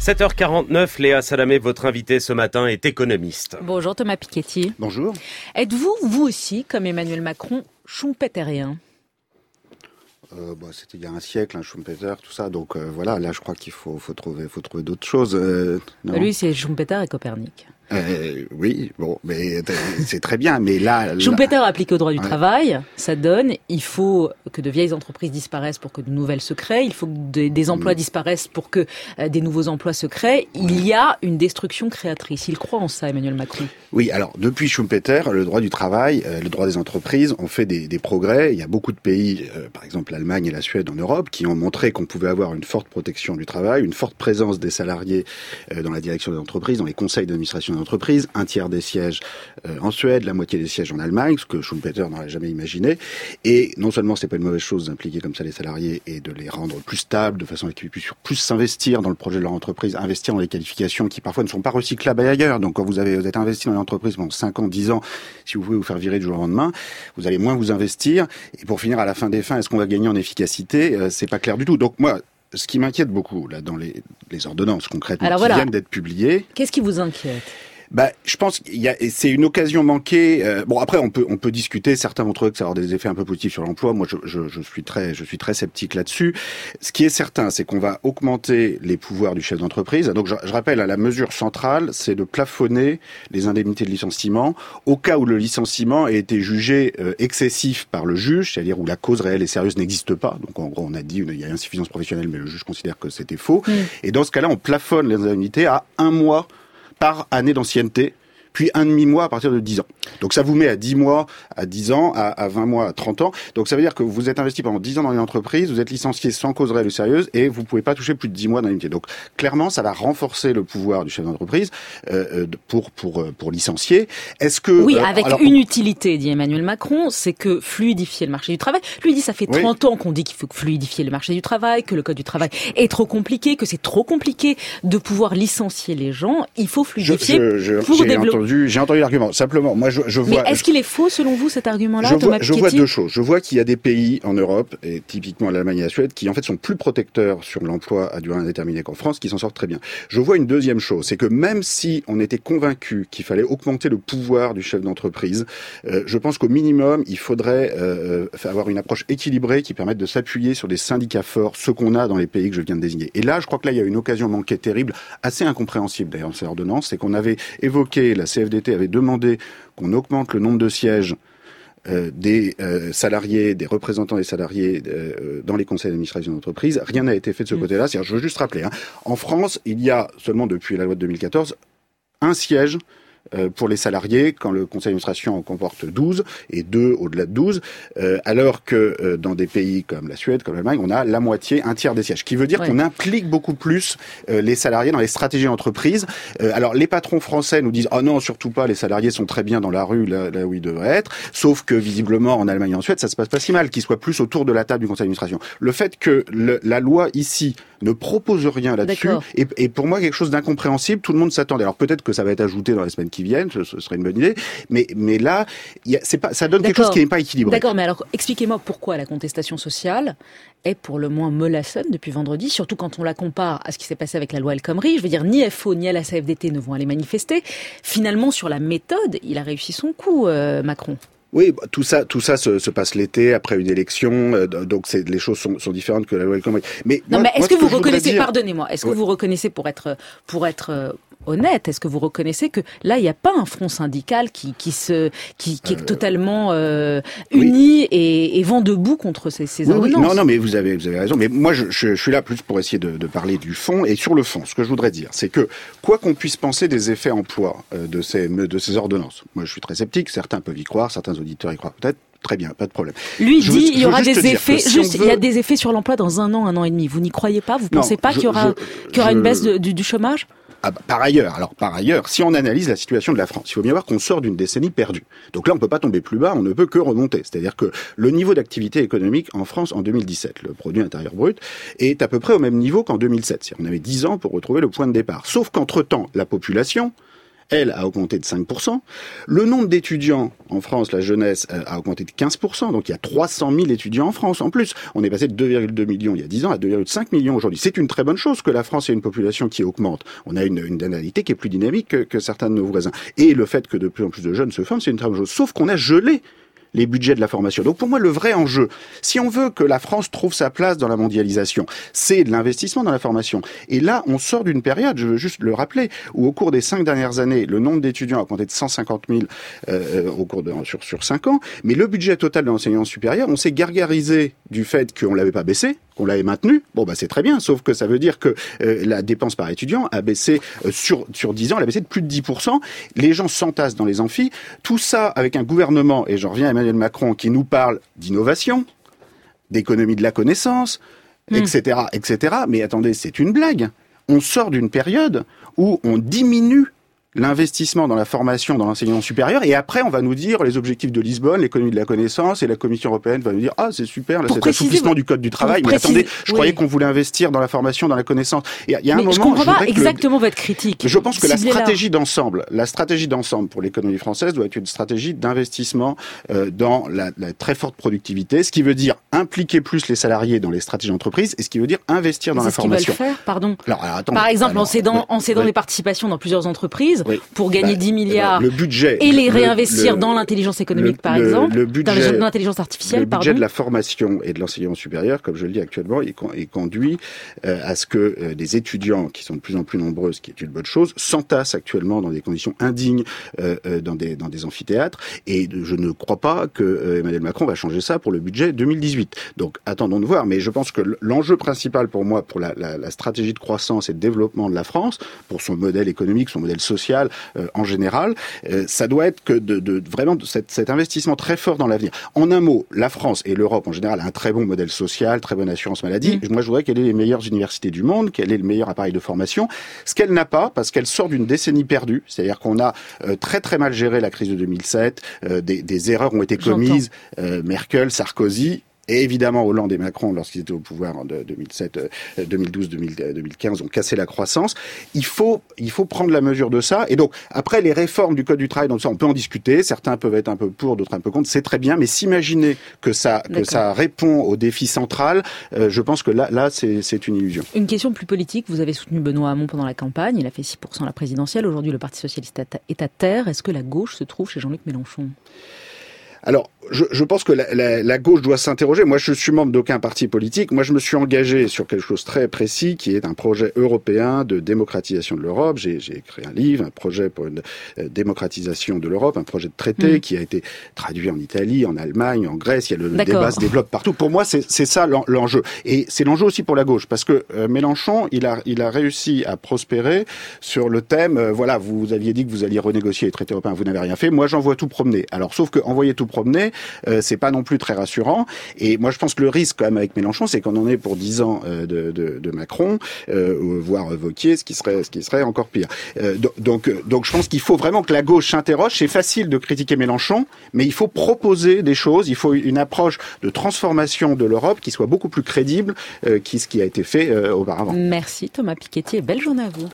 7h49, Léa Salamé, votre invité ce matin est économiste. Bonjour Thomas Piketty. Bonjour. Êtes-vous, vous aussi, comme Emmanuel Macron, schumpeterien ? C'était il y a un siècle, Schumpeter, tout ça. Donc voilà, là je crois qu'il faut trouver d'autres choses. Lui, c'est Schumpeter et Copernic. Oui, bon, mais c'est très bien. Mais là, Schumpeter appliqué au droit du travail, ça donne, il faut que de vieilles entreprises disparaissent pour que de nouvelles se créent, il faut que des emplois disparaissent pour que des nouveaux emplois se créent. Il y a une destruction créatrice. Il croit en ça, Emmanuel Macron. Oui, alors depuis Schumpeter, le droit du travail, le droit des entreprises ont fait des progrès. Il y a beaucoup de pays, par exemple l'Allemagne et la Suède en Europe, qui ont montré qu'on pouvait avoir une forte protection du travail, une forte présence des salariés dans la direction des entreprises, dans les conseils d'administration des entreprises, un tiers des sièges en Suède, la moitié des sièges en Allemagne, ce que Schumpeter n'aurait jamais imaginé. Et non seulement c'est pas une mauvaise chose d'impliquer comme ça les salariés et de les rendre plus stables, de façon à qu'ils puissent plus s'investir dans le projet de leur entreprise, investir dans les qualifications qui parfois ne sont pas recyclables ailleurs. Donc quand vous êtes investi dans l'entreprise pendant 5 ans, 10 ans, si vous pouvez vous faire virer du jour au lendemain, vous allez moins vous investir. Et pour finir, à la fin des fins, est-ce qu'on va gagner en efficacité ? C'est pas clair du tout. Donc moi, ce qui m'inquiète beaucoup là dans les ordonnances concrètement qui viennent d'être publiées. Qu'est-ce qui vous inquiète ? Je pense c'est une occasion manquée. Après, on peut discuter. Certains vont trouver que ça va avoir des effets un peu positifs sur l'emploi. Moi, je suis très sceptique là-dessus. Ce qui est certain, c'est qu'on va augmenter les pouvoirs du chef d'entreprise. Donc, je rappelle, la mesure centrale, c'est de plafonner les indemnités de licenciement au cas où le licenciement a été jugé excessif par le juge, c'est-à-dire où la cause réelle et sérieuse n'existe pas. Donc, en gros, on a dit il y a insuffisance professionnelle, mais le juge considère que c'était faux. Et dans ce cas-là, on plafonne les indemnités à 1 mois par année d'ancienneté, puis 1,5 mois à partir de 10 ans. Donc ça vous met à 10 mois, à 10 ans, à 20 mois, à 30 ans. Donc ça veut dire que vous êtes investi pendant 10 ans dans une entreprise, vous êtes licencié sans cause réelle ou sérieuse, et vous pouvez pas toucher plus de 10 mois d'indemnité. Donc clairement, ça va renforcer le pouvoir du chef d'entreprise pour licencier. Est-ce que... Oui, avec une utilité, dit Emmanuel Macron, c'est que fluidifier le marché du travail. Lui dit, ça fait 30 ans qu'on dit qu'il faut fluidifier le marché du travail, que le code du travail est trop compliqué, que c'est trop compliqué de pouvoir licencier les gens. Il faut fluidifier pour développer. J'ai entendu l'argument. Simplement, moi, je vois... Mais est-ce qu'il est faux, selon vous, cet argument-là, Thomas Piketty ? Je vois deux choses. Je vois qu'il y a des pays en Europe, et typiquement l'Allemagne et la Suède, qui en fait sont plus protecteurs sur l'emploi à durée indéterminée qu'en France, qui s'en sortent très bien. Je vois une deuxième chose, c'est que même si on était convaincu qu'il fallait augmenter le pouvoir du chef d'entreprise, je pense qu'au minimum, il faudrait avoir une approche équilibrée qui permette de s'appuyer sur des syndicats forts, ceux qu'on a dans les pays que je viens de désigner. Et là, je crois que là, il y a une occasion manquée terrible, assez incompréhensible d'ailleurs, ces ordonnances, c'est qu'on avait évoqué, la CFDT avait demandé qu'on augmente le nombre de sièges des salariés, des représentants des salariés dans les conseils d'administration d'entreprise. Rien n'a été fait de ce côté-là. C'est-à-dire, je veux juste rappeler, en France, il y a seulement depuis la loi de 2014 un siège pour les salariés quand le conseil d'administration en comporte 12 et 2 au-delà de 12, alors que dans des pays comme la Suède, comme l'Allemagne, on a la moitié, un tiers des sièges. Ce qui veut dire qu'on implique beaucoup plus les salariés dans les stratégies d'entreprise. Alors les patrons français nous disent « Ah non, surtout pas, les salariés sont très bien dans la rue, là où ils devraient être », sauf que visiblement en Allemagne et en Suède, ça se passe pas si mal, qu'ils soient plus autour de la table du conseil d'administration. Le fait que la loi ici ne propose rien là-dessus est pour moi quelque chose d'incompréhensible. Tout le monde s'attendait. Alors peut-être que ça va être ajouté dans les semaines qui viennent, ce serait une bonne idée, mais là, ça donne quelque chose qui n'est pas équilibré. D'accord, mais alors expliquez-moi pourquoi la contestation sociale est pour le moins mollassonne depuis vendredi, surtout quand on la compare à ce qui s'est passé avec la loi El Khomri. Je veux dire, ni FO ni la CFDT ne vont aller manifester. Finalement, sur la méthode, il a réussi son coup, Macron. Oui, tout ça se passe l'été après une élection, donc les choses sont différentes que la loi El Khomri. Mais est-ce que vous reconnaissez, pardonnez-moi, est-ce que vous reconnaissez pour être honnête, est-ce que vous reconnaissez que là il n'y a pas un front syndical qui est totalement uni et vent debout contre ces ordonnances? Non, mais vous avez raison. Mais moi je suis là plus pour essayer de parler du fond. Et sur le fond, ce que je voudrais dire, c'est que quoi qu'on puisse penser des effets emploi de ces ordonnances, moi je suis très sceptique. Certains peuvent y croire, certains auditeurs y croient peut-être. Très bien, pas de problème. Lui dit il y aura des effets. Il y a des effets sur l'emploi dans 1 an et demi. Vous n'y croyez pas? Vous pensez pas qu'il y aura une baisse du chômage? Par ailleurs, si on analyse la situation de la France, il faut bien voir qu'on sort d'une décennie perdue. Donc là, on ne peut pas tomber plus bas, on ne peut que remonter. C'est-à-dire que le niveau d'activité économique en France en 2017, le produit intérieur brut, est à peu près au même niveau qu'en 2007. C'est-à-dire qu'on avait 10 ans pour retrouver le point de départ. Sauf qu'entre-temps, la population elle, a augmenté de 5%. Le nombre d'étudiants en France, la jeunesse, a augmenté de 15%. Donc il y a 300 000 étudiants en France en plus. On est passé de 2,2 millions il y a 10 ans à 2,5 millions aujourd'hui. C'est une très bonne chose que la France ait une population qui augmente. On a une natalité qui est plus dynamique que certains de nos voisins. Et le fait que de plus en plus de jeunes se forment, c'est une très bonne chose. Sauf qu'on a gelé les budgets de la formation. Donc pour moi, le vrai enjeu, si on veut que la France trouve sa place dans la mondialisation, c'est de l'investissement dans la formation. Et là, on sort d'une période, je veux juste le rappeler, où au cours des 5 dernières années, le nombre d'étudiants a augmenté de 150 000 sur 5 ans, mais le budget total de l'enseignement supérieur, on s'est gargarisé du fait qu'on l'avait pas baissé, qu'on l'avait maintenu. Bon, bah c'est très bien, sauf que ça veut dire que la dépense par étudiant a baissé sur 10 ans, elle a baissé de plus de 10%. Les gens s'entassent dans les amphis. Tout ça avec un gouvernement, et j'en reviens à Emmanuel Macron, qui nous parle d'innovation, d'économie de la connaissance, etc., etc. Mais attendez, c'est une blague. On sort d'une période où on diminue l'investissement dans la formation, dans l'enseignement supérieur, et après on va nous dire les objectifs de Lisbonne, l'économie de la connaissance, et la Commission européenne va nous dire c'est super, là, c'est assouplissement du code du travail, mais attendez, je croyais qu'on voulait investir dans la formation, dans la connaissance. Il y a un moment, je comprends pas exactement votre critique. Je pense que la stratégie d'ensemble pour l'économie française doit être une stratégie d'investissement dans la très forte productivité, ce qui veut dire impliquer plus les salariés dans les stratégies d'entreprise, et ce qui veut dire investir dans la formation. C'est ce qu'ils veulent faire, pardon. Attendez, par exemple, en cédant des participations dans plusieurs entreprises, pour gagner 10 milliards le budget, et les réinvestir dans l'intelligence économique, par exemple, dans l'intelligence artificielle, le budget de la formation et de l'enseignement supérieur, comme je le dis actuellement, est conduit à ce que des étudiants, qui sont de plus en plus nombreux, ce qui est une bonne chose, s'entassent actuellement dans des conditions indignes dans des amphithéâtres, et je ne crois pas que Emmanuel Macron va changer ça pour le budget 2018. Donc attendons de voir, mais je pense que l'enjeu principal pour moi, pour la stratégie de croissance et de développement de la France, pour son modèle économique, son modèle social, en général, ça doit être que vraiment cet investissement très fort dans l'avenir. En un mot, la France et l'Europe en général a un très bon modèle social, très bonne assurance maladie. Moi, je voudrais qu'elle ait les meilleures universités du monde, qu'elle ait le meilleur appareil de formation. Ce qu'elle n'a pas, parce qu'elle sort d'une décennie perdue, c'est-à-dire qu'on a très très mal géré la crise de 2007, des erreurs ont été commises, Merkel, Sarkozy. Et évidemment, Hollande et Macron, lorsqu'ils étaient au pouvoir en 2007, 2012, 2015, ont cassé la croissance. Il faut prendre la mesure de ça. Et donc, après, les réformes du Code du travail, donc ça, on peut en discuter. Certains peuvent être un peu pour, d'autres un peu contre. C'est très bien. Mais s'imaginer que ça répond au défi central, je pense que là, c'est une illusion. Une question plus politique. Vous avez soutenu Benoît Hamon pendant la campagne. Il a fait 6% à la présidentielle. Aujourd'hui, le Parti socialiste est à terre. Est-ce que la gauche se trouve chez Jean-Luc Mélenchon ? Alors, je pense que la gauche doit s'interroger. Moi, je suis membre d'aucun parti politique. Moi, je me suis engagé sur quelque chose de très précis, qui est un projet européen de démocratisation de l'Europe. J'ai écrit un livre, un projet pour une démocratisation de l'Europe, un projet de traité qui a été traduit en Italie, en Allemagne, en Grèce. Le débat se développe partout. Pour moi, c'est ça l'enjeu. Et c'est l'enjeu aussi pour la gauche, parce que Mélenchon, il a réussi à prospérer sur le thème, voilà, vous aviez dit que vous alliez renégocier les traités européens, vous n'avez rien fait. Moi, j'envoie tout promener. Alors, sauf que envoyer tout promener, c'est pas non plus très rassurant. Et moi, je pense que le risque quand même avec Mélenchon, c'est qu'on en est pour 10 ans de Macron, voire Wauquiez, ce qui serait encore pire. Donc, je pense qu'il faut vraiment que la gauche s'interroge. C'est facile de critiquer Mélenchon, mais il faut proposer des choses. Il faut une approche de transformation de l'Europe qui soit beaucoup plus crédible que ce qui a été fait auparavant. Merci Thomas Piketty et belle journée à vous.